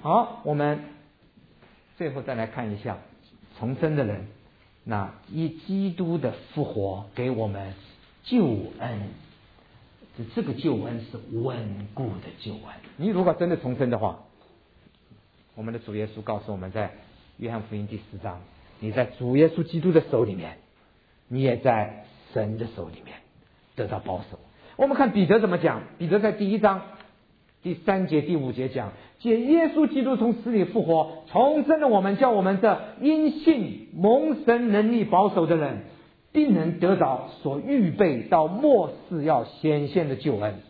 好，我们最后再来看一下重生的人，那以基督的复活给我们救恩，这个救恩是稳固的救恩。你如果真的重生的话，我们的主耶稣告诉我们，在约翰福音第4章，你在主耶稣基督的手里面，你也在神的手里面得到保守。我们看彼得怎么讲，彼得在第1章第3节第5节讲，借耶稣基督从死里复活，重生了我们，叫我们这因信蒙神能力保守的人，并能得到所预备到末世要显现的救恩。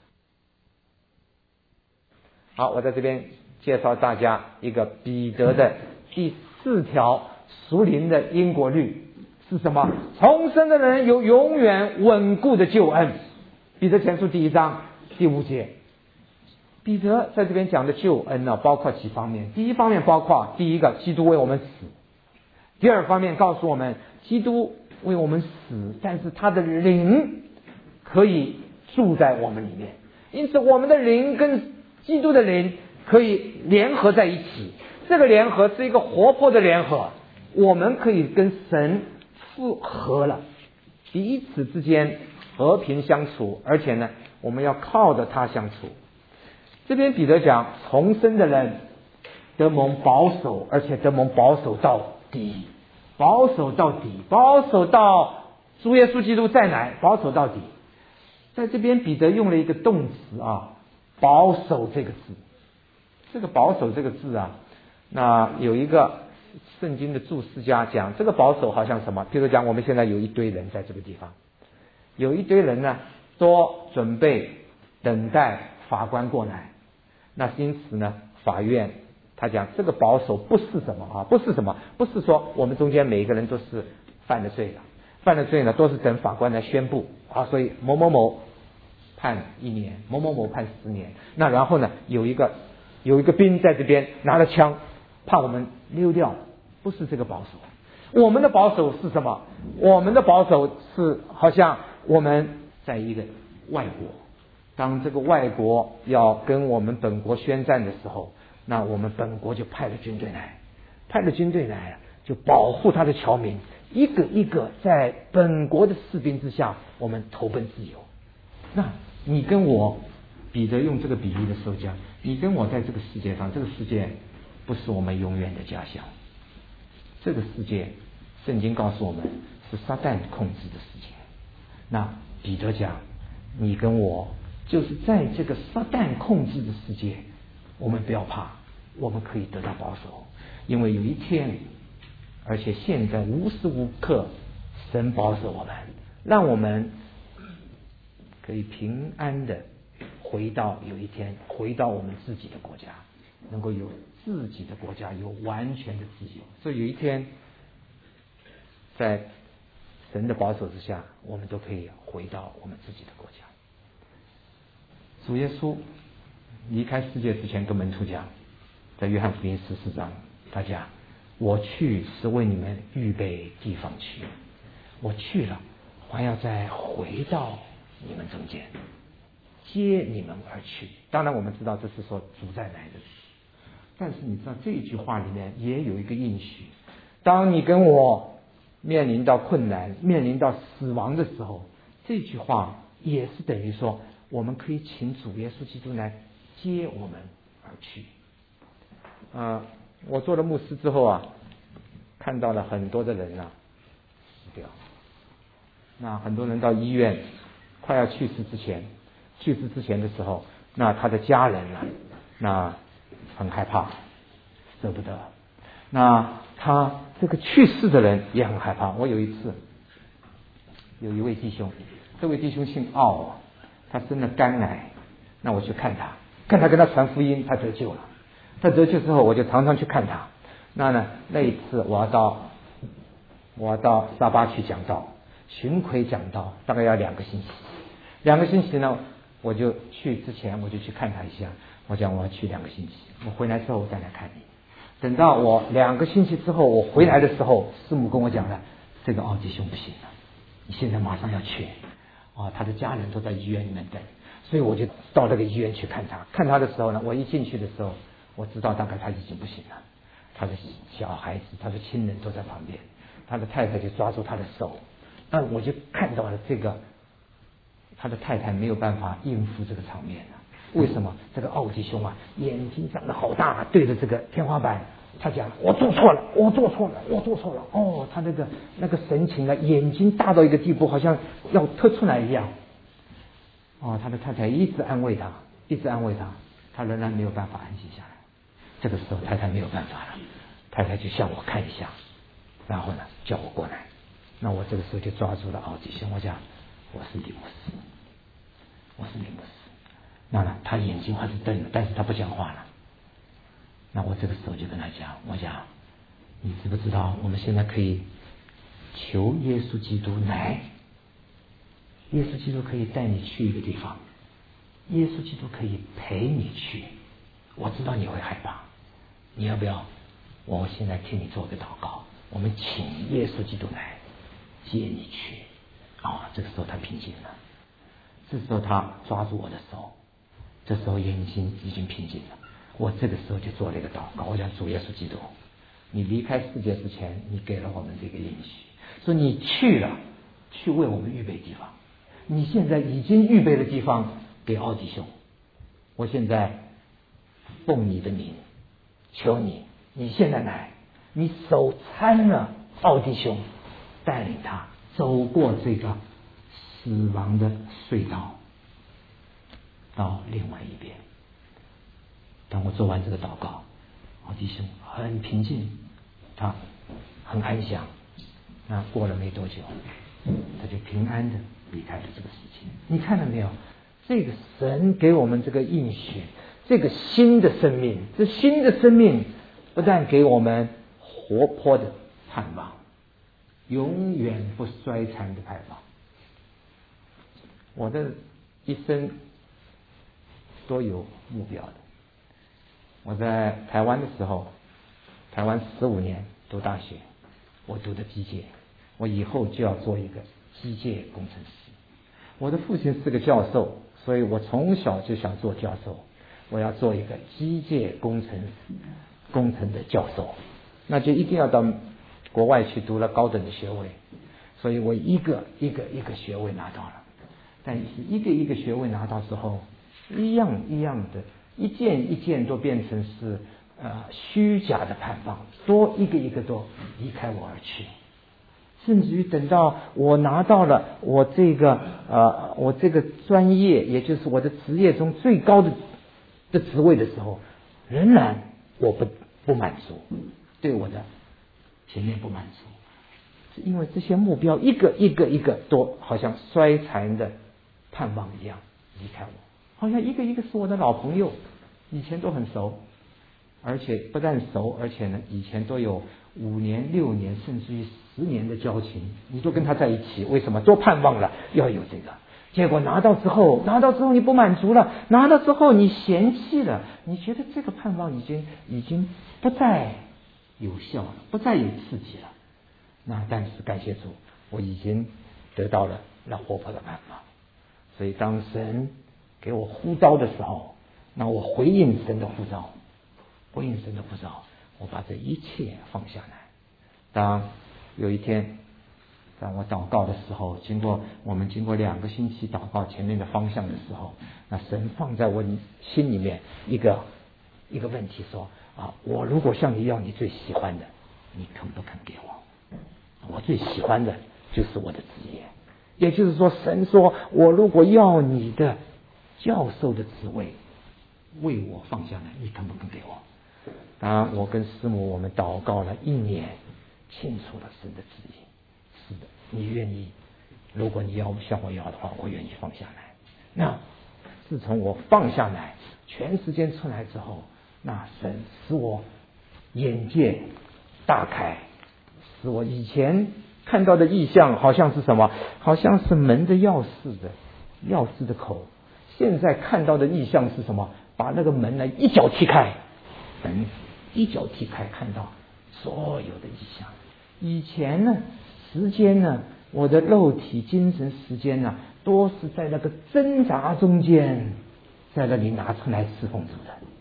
好，我在这边介绍大家一个彼得的第4条属灵的因果律是什么？重生的人有永远稳固的救恩。彼得前书第1章第5节，彼得在这边讲的救恩呢，包括几方面。第一方面包括第一个，基督为我们死；第二方面告诉我们，基督为我们死，但是他的灵可以住在我们里面，因此我们的灵跟基督的灵可以联合在一起。这个联合是一个活泼的联合，我们可以跟神复合了，彼此之间和平相处，而且呢，我们要靠着他相处。这边彼得讲，重生的人得蒙保守，而且得蒙保守到底，保守到底，保守到主耶稣基督再来，保守到底。在这边彼得用了一个动词啊，保守这个字。这个保守这个字啊，那有一个圣经的注释家讲，这个保守好像什么？譬如讲，我们现在有一堆人在这个地方，有一堆人呢，都准备等待法官过来。那因此呢，法院他讲这个保守不是什么啊？不是什么？不是说我们中间每一个人都是犯了罪了，犯了罪呢，都是等法官来宣布啊，所以某某某判1年，某某某判10年。那然后呢，有一个兵在这边拿了枪，怕我们溜掉，不是这个保守。我们的保守是什么？我们的保守是好像我们在一个外国，当这个外国要跟我们本国宣战的时候，那我们本国就派了军队来，就保护他的侨民，一个一个在本国的士兵之下，我们投奔自由。那你跟我，彼得用这个比喻的时候讲，你跟我在这个世界上，这个世界不是我们永远的家乡，这个世界圣经告诉我们是撒旦控制的世界。那彼得讲，你跟我就是在这个撒旦控制的世界，我们不要怕，我们可以得到保守，因为有一天，而且现在无时无刻，神保守我们，让我们可以平安的有一天回到我们自己的国家，能够有自己的国家，有完全的自由。所以有一天，在神的保守之下，我们都可以回到我们自己的国家。主耶稣离开世界之前跟门徒讲，在约翰福音14章，他讲，我去是为你们预备地方去，我去了还要再回到你们中间，接你们而去。当然我们知道这是说主再来的，但是你知道这一句话里面也有一个应许，当你跟我面临到困难，面临到死亡的时候，这句话也是等于说我们可以请主耶稣基督来接我们而去。我做了牧师之后啊，看到了很多的人啊死掉，那很多人到医院快要去世之前的时候，那他的家人啊，那很害怕，舍不得，那他这个去世的人也很害怕。我有一次有一位弟兄，这位弟兄姓奥，他生了肝癌，那我去看他跟他传福音，他得救了。他得救之后，我就常常去看他。那一次我要到沙巴去讲道，巡回讲道，大概要2个星期。2个星期呢，我就去之前我就去看他一下，我讲我要去2个星期，我回来之后我再来看你。等到我2个星期之后我回来的时候，师母跟我讲了，这个奥弟兄不行了，你现在马上要去他的家人都在医院里面等，所以我就到那个医院去看他。看他的时候呢，我一进去的时候， 我知道大概他已经不行了，他的小孩子、他的亲人都在旁边，他的太太就抓住他的手，我就看到了这个，他的太太没有办法应付这个场面了。为什么？这个奥弟兄啊，眼睛长得好大，对着这个天花板，他讲我做错了，我做错了，我做错了。哦，他那个神情啊，眼睛大到一个地步，好像要突出来一样。哦，他的太太一直安慰他，一直安慰他，他仍然没有办法安静下来。这个时候太太没有办法了，太太就向我看一下，然后呢叫我过来。那我这个时候就抓住了奥弟兄，我讲我是李牧师，我是李牧师。那呢他眼睛还是瞪了，但是他不讲话了。那我这个时候就跟他讲，我讲你知不知道我们现在可以求耶稣基督来，耶稣基督可以带你去一个地方，耶稣基督可以陪你去。我知道你会害怕，你要不要我现在替你做个祷告，我们请耶稣基督来接你去。这个时候他平静了，这时候他抓住我的手，这时候眼睛已经平静了。我这个时候就做了一个祷告，我讲主耶稣基督，你离开世界之前，你给了我们这个应许，说你去了，去为我们预备地方。你现在已经预备了地方给奥弟兄，我现在奉你的名求你，你现在来，你手搀了奥弟兄，带领他走过这个死亡的隧道到另外一边。当我做完这个祷告，奥弟兄很平静，他很安详。那过了没多久，他就平安的离开了这个世界。你看到没有？这个神给我们这个应许，这个新的生命，这新的生命不但给我们活泼的盼望，永远不衰残的盼望。我的一生都有目标的。我在台湾的时候，台湾15年读大学，我读的机械，我以后就要做一个机械工程师。我的父亲是个教授，所以我从小就想做教授，我要做一个机械工程的教授，那就一定要到国外去读了高等的学位。所以我一个学位拿到了，但是一个学位拿到之后，一样的，一件都变成是虚假的盼望，都一个都离开我而去。甚至于等到我拿到了我这个专业，也就是我的职业中最高的职位的时候，仍然我不满足，对我的前面不满足，因为这些目标一个都好像衰残的盼望一样离开我，好像一个是我的老朋友，以前都很熟，而且不但熟，而且呢以前都有5年、6年甚至于10年的交情，你都跟他在一起，为什么？都盼望了要有这个，结果拿到之后你不满足了，拿到之后你嫌弃了，你觉得这个盼望已经不再有效了，不再有刺激了。那但是感谢主，我已经得到了那活泼的盼望。所以当神给我呼召的时候，那我回应神的呼召，我把这一切放下来。当有一天当我祷告的时候，我们经过2个星期祷告前面的方向的时候，那神放在我心里面一个问题，说我如果向你要你最喜欢的，你肯不肯给我？我最喜欢的就是我的职业，也就是说神说我如果要你的教授的职位，为我放下来，你肯不肯给我？当然我跟师母我们祷告了1年，清楚了神的旨意。是的，你愿意，如果你要向我要的话，我愿意放下来。那自从我放下来，全时间出来之后，那神使我眼界大开，使我以前看到的异象好像是什么？好像是门的钥匙的口。现在看到的异象是什么？把那个门呢一脚踢开，门一脚踢开，看到所有的异象。以前呢，时间呢，我的肉体、精神时间呢，都是在那个挣扎中间，在那里拿出来侍奉主的。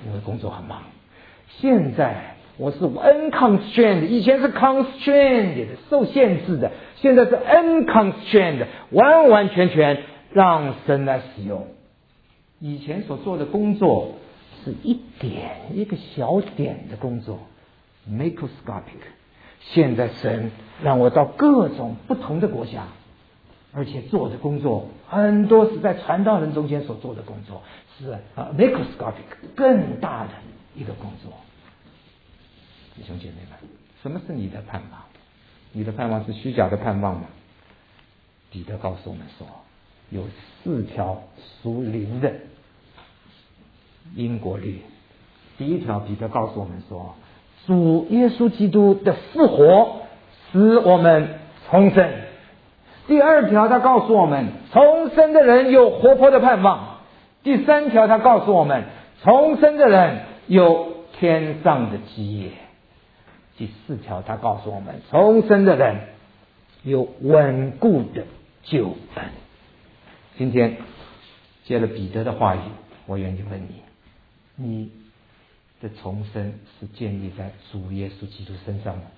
因为工作很忙。现在我是 unconstrained， 以前是 constrained 受限制的，现在是 unconstrained， 完完全全让神来使用。以前所做的工作是一个小点的工作 microscopic， 现在神让我到各种不同的国家，而且做的工作很多是在传道人中间所做的工作，是microscopic 更大的一个工作。弟兄姐妹们，什么是你的盼望？你的盼望是虚假的盼望吗？彼得告诉我们说，有4条属灵的因果律。第一条，彼得告诉我们说，主耶稣基督的复活使我们重生。第二条，他告诉我们，重生的人有活泼的盼望。第三条，他告诉我们，重生的人有天上的基业。第4条，他告诉我们，重生的人有稳固的救恩。今天借了彼得的话语，我愿意问你，你的重生是建立在主耶稣基督身上吗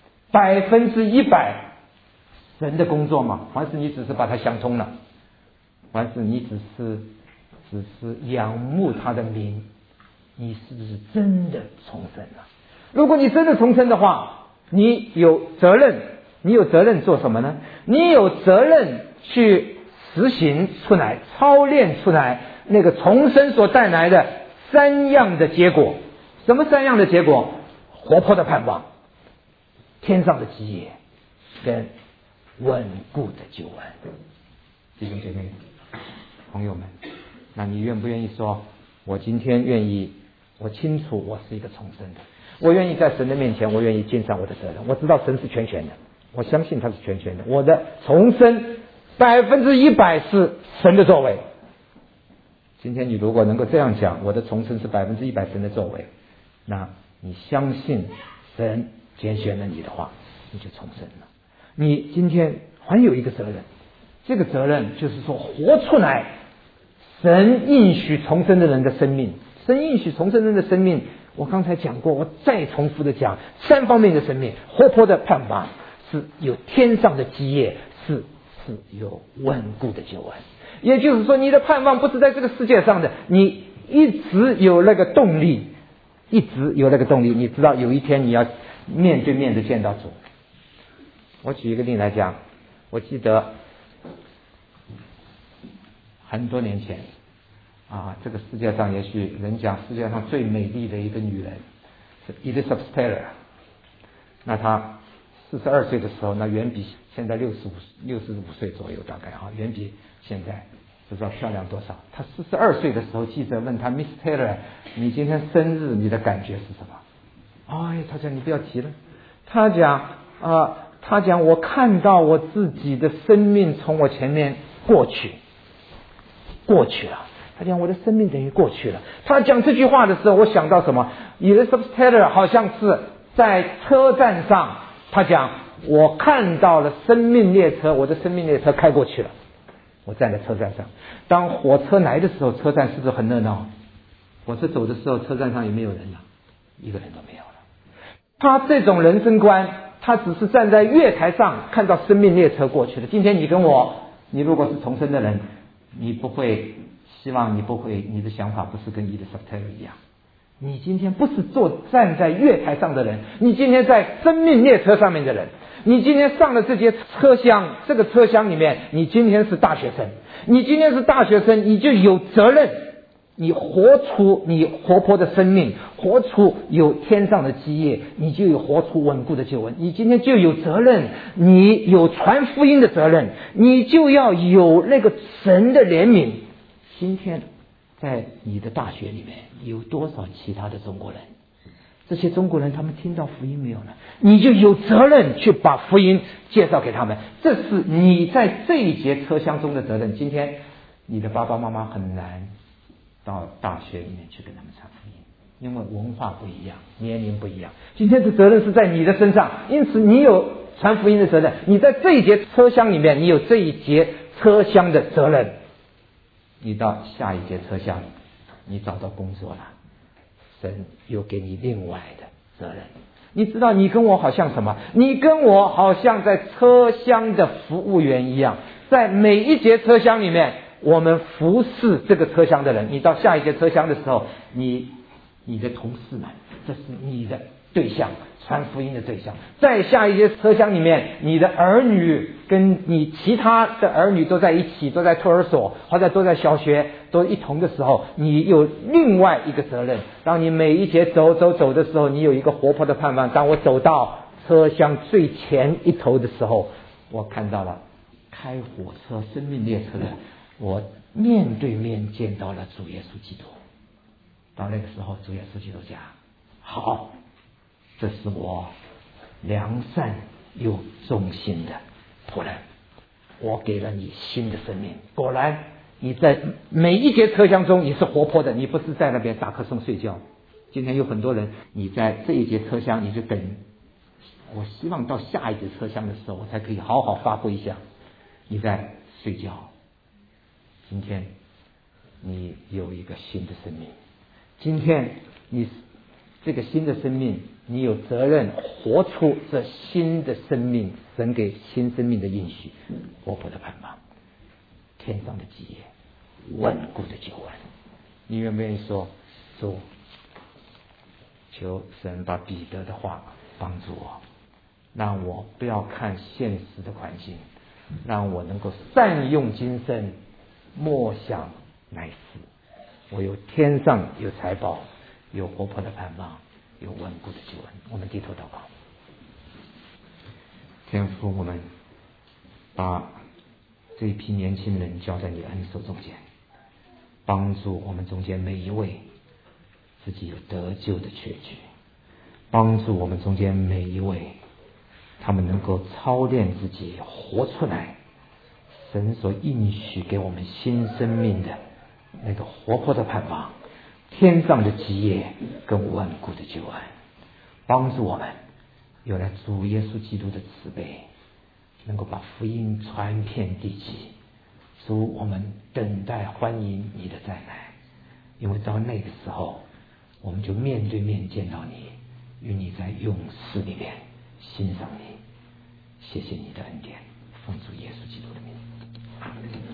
？100%神的工作吗？还是你只是把它想通了？还是你只是仰慕他的名？你是不是真的重生了？如果你真的重生的话，你有责任做什么呢？你有责任去实行出来，操练出来那个重生所带来的3样的结果。什么3样的结果？活泼的盼望，天上的基业，跟稳固的救恩。弟兄姐妹朋友们，那你愿不愿意说，我今天愿意，我清楚我是一个重生的，我愿意在神的面前，我愿意尽上我的责任。我知道神是全权的，我相信他是全权的，我的重生100%是神的作为。今天你如果能够这样讲，我的重生是100%神的作为，那你相信神拣选了你的话，你就重生了。你今天还有一个责任，这个责任就是说活出来神应许重生的人的生命。神应许重生人的生命，我刚才讲过，我再重复的讲3方面的生命：活泼的盼望，是有天上的基业，是有稳固的救恩。也就是说，你的盼望不是在这个世界上的，你一直有那个动力，你知道有一天你要面对面的见到主。我举一个例来讲，我记得很多年前这个世界上也许人讲世界上最美丽的一个女人是 Elizabeth Taylor。 那她42岁的时候，那远比现在65岁左右，大概远比现在不知道漂亮多少。她42岁的时候，记者问她 Miss Taylor， 你今天生日你的感觉是什么？她讲你不要提了。她讲我看到我自己的生命从我前面过去了。他讲我的生命等于过去了。他讲这句话的时候，我想到什么？ Elizabeth Taylor 好像是在车站上，他讲我看到了生命列车，我的生命列车开过去了。我站在车站上，当火车来的时候，车站是不是很热闹？火车走的时候，车站上也没有人了，一个人都没有了。他这种人生观，他只是站在月台上看到生命列车过去了。今天你跟我，你如果是重生的人，你不会，希望你不会，你的想法不是跟Elizabeth Taylor一样。你今天不是站在月台上的人，你今天在生命列车上面的人，你今天上了这节车厢，这个车厢里面，你今天是大学生，你今天是大学生，你就有责任，你活出你活泼的生命，活出有天上的基业，你就有活出稳固的救恩。你今天就有责任，你有传福音的责任，你就要有那个神的怜悯。今天在你的大学里面有多少其他的中国人？这些中国人他们听到福音没有呢？你就有责任去把福音介绍给他们，这是你在这一节车厢中的责任。今天你的爸爸妈妈很难到大学里面去跟他们传福音，因为文化不一样，年龄不一样。今天的责任是在你的身上，因此你有传福音的责任。你在这一节车厢里面，你有这一节车厢的责任。你到下一节车厢，你找到工作了， 神又给你另外的责任。你知道你跟我好像什么？你跟我好像在车厢的服务员一样，在每一节车厢里面我们服侍这个车厢的人。你到下一节车厢的时候，你的同事们，这是你的对象，传福音的对象。在下一节车厢里面，你的儿女跟你其他的儿女都在一起，都在托儿所或者都在小学，都一同的时候，你有另外一个责任。当你每一节走的时候，你有一个活泼的盼望。当我走到车厢最前一头的时候，我看到了开火车生命列车的，我面对面见到了主耶稣基督。到那个时候，主耶稣基督讲：好，这是我良善又忠心的仆人，我给了你新的生命。果然你在每一节车厢中你是活泼的，你不是在那边打瞌睡睡觉。今天有很多人，你在这一节车厢你就等，我希望到下一节车厢的时候我才可以好好发挥一下，你在睡觉。今天你有一个新的生命，今天你这个新的生命，你有责任活出这新的生命，神给新生命的应许，活泼的盼望，天上的基业，稳固的救恩。你愿不愿意说：主，求神把彼得的话帮助我，让我不要看现实的环境，让我能够善用今生，莫想来世。我有天上有财宝，有活泼的盼望，有稳固的救恩。我们低头祷告。天父，我们把这一批年轻人交在你的恩手中间，帮助我们中间每一位自己有得救的确据，帮助我们中间每一位他们能够操练自己，活出来神所应许给我们新生命的那个活泼的盼望，天上的基业跟稳固的救恩。帮助我们有了主耶稣基督的慈悲，能够把福音传遍地极。主，我们等待欢迎你的再来，因为到那个时候我们就面对面见到你，与你在永世里面欣赏你。谢谢你的恩典，奉主耶稣基督的名，阿门。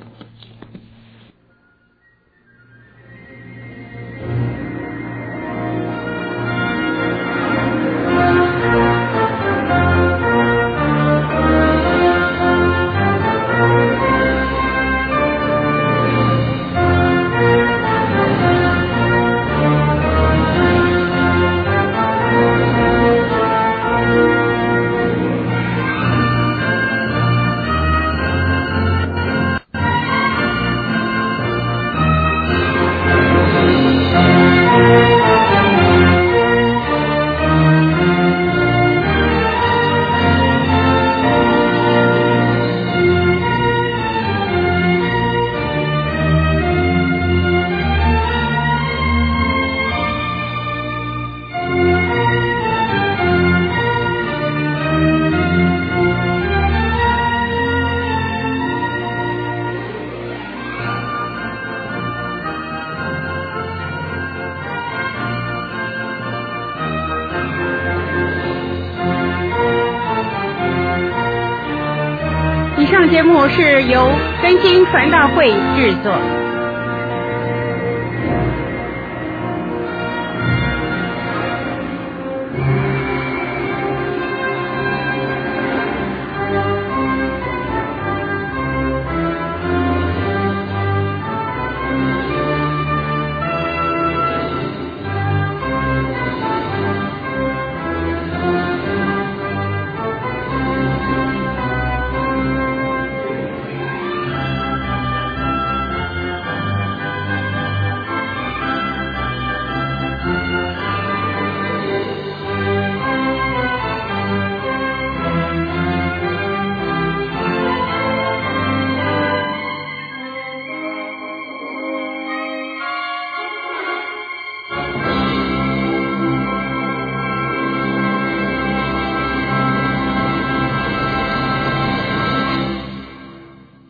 节目是由真心传道会制作。